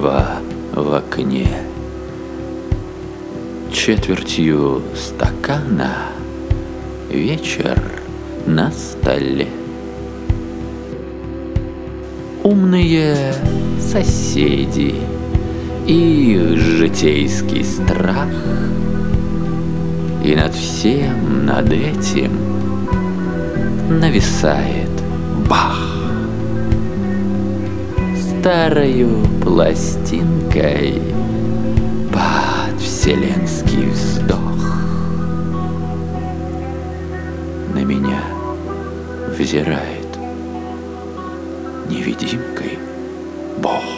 Москва в окне. Четвертью стакана вечер на столе. Умные соседи и их житейский страх, и над всем над этим нависает Бах. Старою пластинкой под вселенский вздох на меня взирает невидимкой Бог.